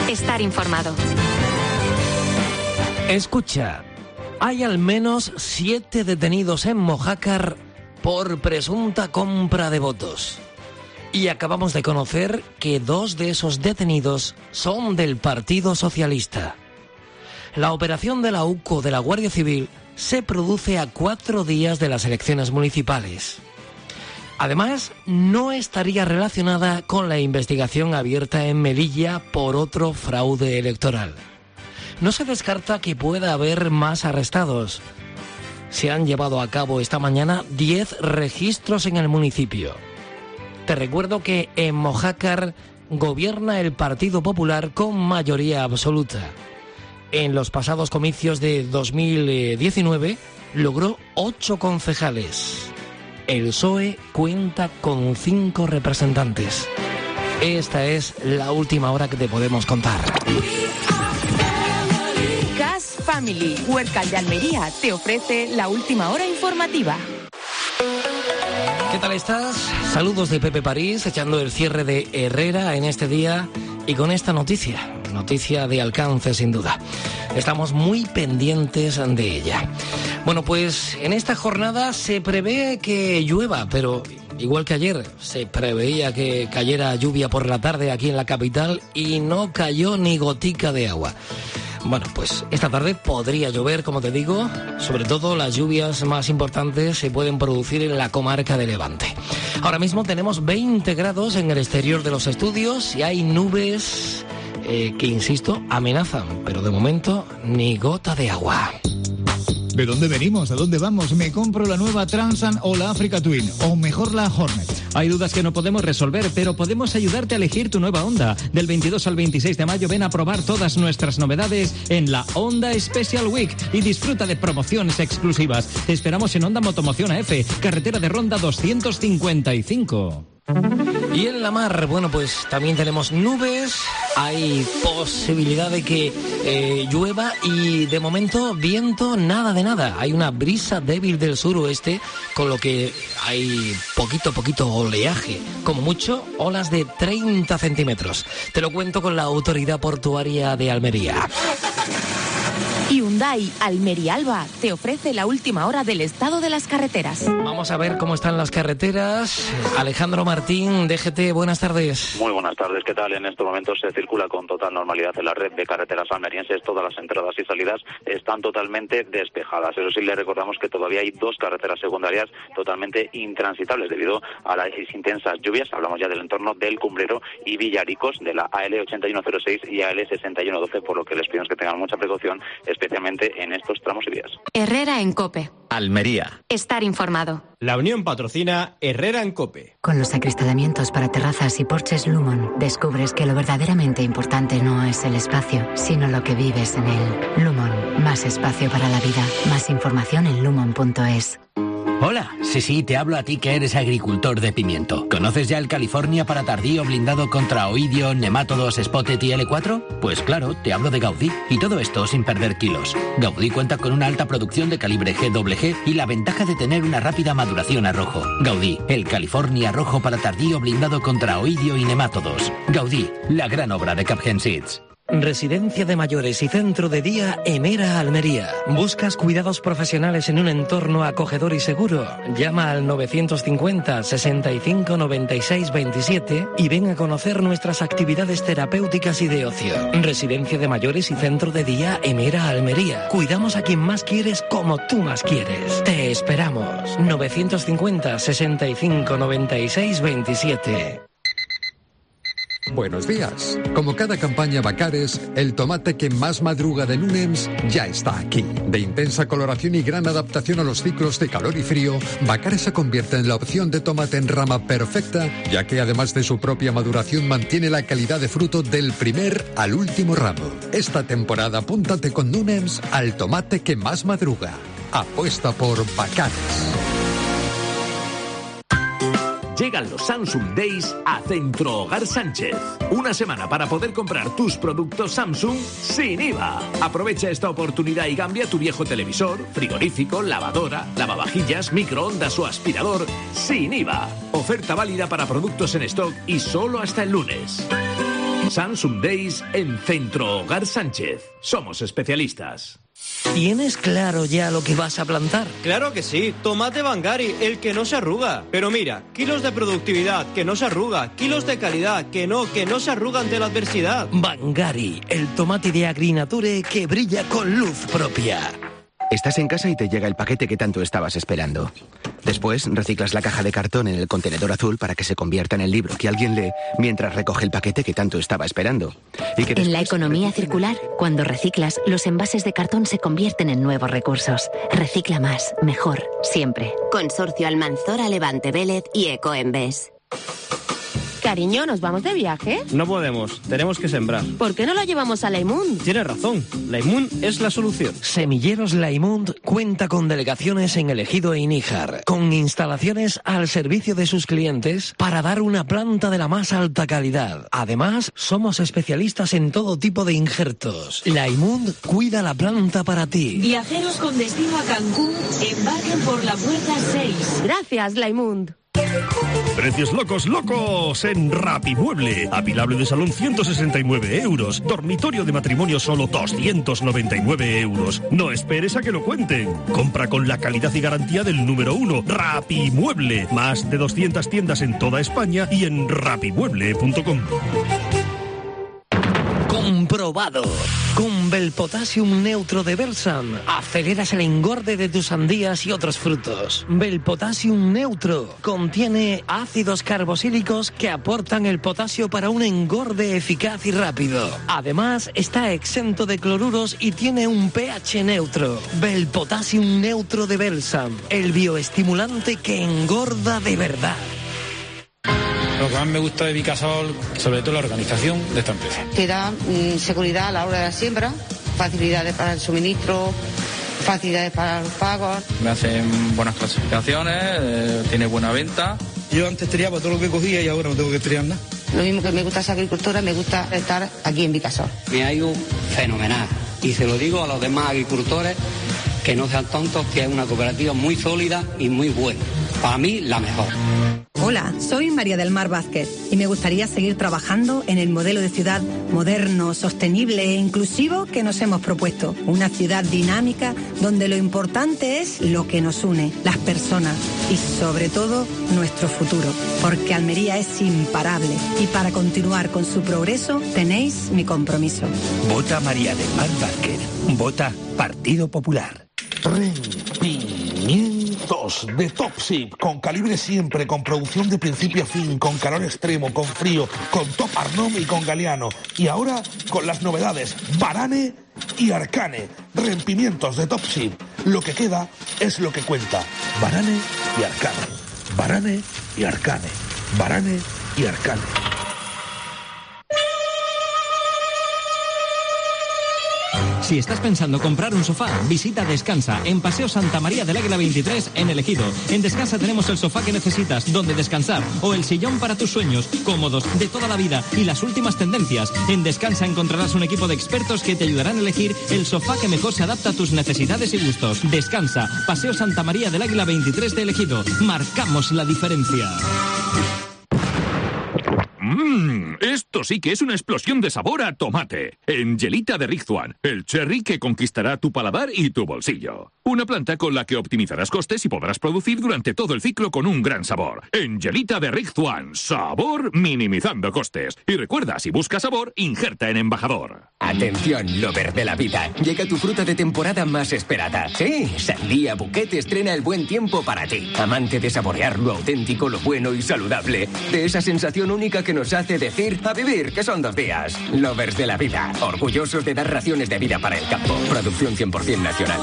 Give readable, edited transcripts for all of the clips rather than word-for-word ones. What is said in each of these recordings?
Estar informado. Escucha, hay al menos 7 detenidos en Mojácar por presunta compra de votos. Y acabamos de conocer que 2 de esos detenidos son del Partido Socialista. La operación de la UCO de la Guardia Civil se produce a 4 días de las elecciones municipales. Además, no estaría relacionada con la investigación abierta en Melilla por otro fraude electoral. No se descarta que pueda haber más arrestados. Se han llevado a cabo esta mañana 10 registros en el municipio. Te recuerdo que en Mojácar gobierna el Partido Popular con mayoría absoluta. En los pasados comicios de 2019 logró 8 concejales. El PSOE cuenta con 5 representantes. Esta es la última hora que te podemos contar. Gas Family, Huércal de Almería, te ofrece la última hora informativa. ¿Qué tal estás? Saludos de Pepe París, echando el cierre de Herrera en este día y con esta noticia de alcance sin duda. Estamos muy pendientes de ella. Bueno, pues en esta jornada se prevé que llueva, pero igual que ayer se preveía que cayera lluvia por la tarde aquí en la capital y no cayó ni gotica de agua. Bueno, pues esta tarde podría llover, como te digo. Sobre todo las lluvias más importantes se pueden producir en la comarca de Levante. Ahora mismo tenemos 20 grados en el exterior de los estudios y hay nubes que, insisto, amenazan. Pero de momento, ni gota de agua. ¿De dónde venimos? ¿A dónde vamos? ¿Me compro la nueva Transan o la Africa Twin? ¿O mejor la Hornet? Hay dudas que no podemos resolver, pero podemos ayudarte a elegir tu nueva Honda. Del 22 al 26 de mayo ven a probar todas nuestras novedades en la Honda Special Week y disfruta de promociones exclusivas. Te esperamos en Honda Motomoción AF, carretera de Ronda 255. Y en la mar, bueno, pues también tenemos nubes, hay posibilidad de que llueva y de momento viento nada de nada. Hay una brisa débil del suroeste, con lo que hay poquito oleaje, como mucho olas de 30 centímetros. Te lo cuento con la Autoridad Portuaria de Almería. Hyundai Almería Alba te ofrece la última hora del estado de las carreteras. Vamos a ver cómo están las carreteras. Alejandro Martín, DGT, buenas tardes. Muy buenas tardes, ¿qué tal? En estos momentos se circula con total normalidad en la red de carreteras almerienses. Todas las entradas y salidas están totalmente despejadas. Eso sí, le recordamos que todavía hay 2 carreteras secundarias totalmente intransitables debido a las intensas lluvias. Hablamos ya del entorno del Cumbrero y Villaricos, de la AL 8106 y AL 6112, por lo que les pedimos que tengan mucha precaución, especialmente en estos tramos y vías. Herrera en COPE. Almería. Estar informado. La Unión patrocina Herrera en COPE. Con los acristalamientos para terrazas y porches Lumon, descubres que lo verdaderamente importante no es el espacio, sino lo que vives en él. Lumon, más espacio para la vida. Más información en lumon.es. Hola, sí, te hablo a ti que eres agricultor de pimiento. ¿Conoces ya el California para tardío blindado contra oidio, nemátodos, spotted y L4? Pues claro, te hablo de Gaudí, y todo esto sin perder kilos. Gaudí cuenta con una alta producción de calibre GWG y la ventaja de tener una rápida maduración a rojo. Gaudí, el California rojo para tardío blindado contra oidio y nemátodos. Gaudí, la gran obra de Capgen Seeds. Residencia de mayores y centro de día Emera Almería. ¿Buscas cuidados profesionales en un entorno acogedor y seguro? Llama al 950 65 96 27 y ven a conocer nuestras actividades terapéuticas y de ocio. Residencia de mayores y centro de día Emera Almería. Cuidamos a quien más quieres como tú más quieres. Te esperamos. 950 65 96 27. Buenos días. Como cada campaña Bacares, el tomate que más madruga de Nunems ya está aquí. De intensa coloración y gran adaptación a los ciclos de calor y frío, Bacares se convierte en la opción de tomate en rama perfecta, ya que además de su propia maduración mantiene la calidad de fruto del primer al último ramo. Esta temporada apúntate con Nunems al tomate que más madruga. Apuesta por Bacares. Llegan los Samsung Days a Centro Hogar Sánchez. Una semana para poder comprar tus productos Samsung sin IVA. Aprovecha esta oportunidad y cambia tu viejo televisor, frigorífico, lavadora, lavavajillas, microondas o aspirador sin IVA. Oferta válida para productos en stock y solo hasta el lunes. Samsung Days en Centro Hogar Sánchez. Somos especialistas. ¿Tienes claro ya lo que vas a plantar? Claro que sí, tomate Bangari, el que no se arruga. Pero mira, kilos de productividad, que no se arruga, kilos de calidad, que no se arruga ante la adversidad. Bangari, el tomate de Agrinature que brilla con luz propia. Estás en casa y te llega el paquete que tanto estabas esperando. Después reciclas la caja de cartón en el contenedor azul para que se convierta en el libro que alguien lee mientras recoge el paquete que tanto estaba esperando. En la economía circular, cuando reciclas, los envases de cartón se convierten en nuevos recursos. Recicla más, mejor, siempre. Consorcio Almanzora, Levante, Vélez y Ecoembes. Cariño, ¿nos vamos de viaje? No podemos, tenemos que sembrar. ¿Por qué no lo llevamos a Laimund? Tienes razón, Laimund es la solución. Semilleros Laimund cuenta con delegaciones en El Ejido e Níjar, con instalaciones al servicio de sus clientes para dar una planta de la más alta calidad. Además, somos especialistas en todo tipo de injertos. Laimund cuida la planta para ti. Viajeros con destino a Cancún, embarquen por la puerta 6. Gracias, Laimund. Precios locos en Rapimueble. Apilable de salón 169 euros. Dormitorio de matrimonio solo 299 euros. No esperes a que lo cuenten. Compra con la calidad y garantía del número 1, Rapimueble. Más de 200 tiendas en toda España y en rapimueble.com. Comprobado. Con Belpotassium Neutro de Belsam aceleras el engorde de tus sandías y otros frutos. Belpotassium Neutro contiene ácidos carboxílicos que aportan el potasio para un engorde eficaz y rápido. Además, está exento de cloruros y tiene un pH neutro. Belpotassium Neutro de Belsam, el bioestimulante que engorda de verdad. Lo que más me gusta de Vicasol, sobre todo la organización de esta empresa. Te da seguridad a la hora de la siembra, facilidades para el suministro, facilidades para los pagos. Me hacen buenas clasificaciones, tiene buena venta. Yo antes triaba todo lo que cogía y ahora no tengo que triar nada. Lo mismo que me gusta esa agricultura, me gusta estar aquí en Vicasol. Me ha ido fenomenal y se lo digo a los demás agricultores que no sean tontos, que es una cooperativa muy sólida y muy buena. Para mí, la mejor. Hola, soy María del Mar Vázquez y me gustaría seguir trabajando en el modelo de ciudad moderno, sostenible e inclusivo que nos hemos propuesto. Una ciudad dinámica donde lo importante es lo que nos une, las personas y sobre todo nuestro futuro. Porque Almería es imparable y para continuar con su progreso tenéis mi compromiso. Vota María del Mar Vázquez. Vota Partido Popular. Rendimientos de Topsip, con calibre siempre, con producción de principio a fin, con calor extremo, con frío, con Top Arnom y con Galeano. Y ahora con las novedades Varane y Arcane. Rompimientos de Topsip. Lo que queda es lo que cuenta. Varane y Arcane. Varane y Arcane. Varane y Arcane. Si estás pensando comprar un sofá, visita Descansa, en Paseo Santa María del Águila 23, en El Ejido. En Descansa tenemos el sofá que necesitas, donde descansar, o el sillón para tus sueños, cómodos, de toda la vida, y las últimas tendencias. En Descansa encontrarás un equipo de expertos que te ayudarán a elegir el sofá que mejor se adapta a tus necesidades y gustos. Descansa, Paseo Santa María del Águila 23 de El Ejido. Marcamos la diferencia. Esto sí que es una explosión de sabor a tomate. Angelita de Rizwan, el cherry que conquistará tu paladar y tu bolsillo. Una planta con la que optimizarás costes y podrás producir durante todo el ciclo con un gran sabor. Angelita de Rizwan, sabor minimizando costes. Y recuerda, si buscas sabor, injerta en Embajador. Atención, lover de la vida. Llega tu fruta de temporada más esperada. Sí, Sandía Bouquet estrena el buen tiempo para ti. Amante de saborear lo auténtico, lo bueno y saludable. De esa sensación única que nos hace decir a vivir, que son 2 días. Lovers de la vida. Orgullosos de dar raciones de vida para el campo. Producción 100% nacional.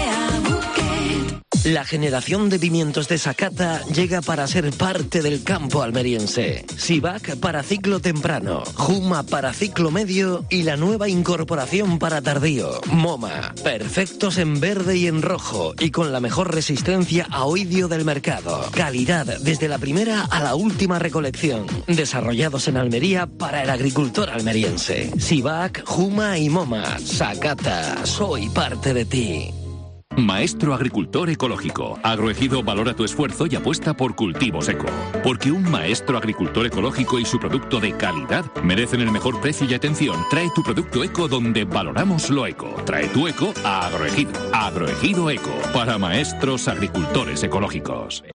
La generación de pimientos de Sakata llega para ser parte del campo almeriense. Sivac para ciclo temprano, Juma para ciclo medio y la nueva incorporación para tardío, Moma. Perfectos en verde y en rojo y con la mejor resistencia a oidio del mercado. Calidad desde la primera a la última recolección. Desarrollados en Almería para el agricultor almeriense. Sivac, Juma y Moma. Sakata, soy parte de ti. Maestro agricultor ecológico. Agroejido valora tu esfuerzo y apuesta por cultivos eco. Porque un maestro agricultor ecológico y su producto de calidad merecen el mejor precio y atención. Trae tu producto eco donde valoramos lo eco. Trae tu eco a Agroejido. Agroejido Eco. Para maestros agricultores ecológicos.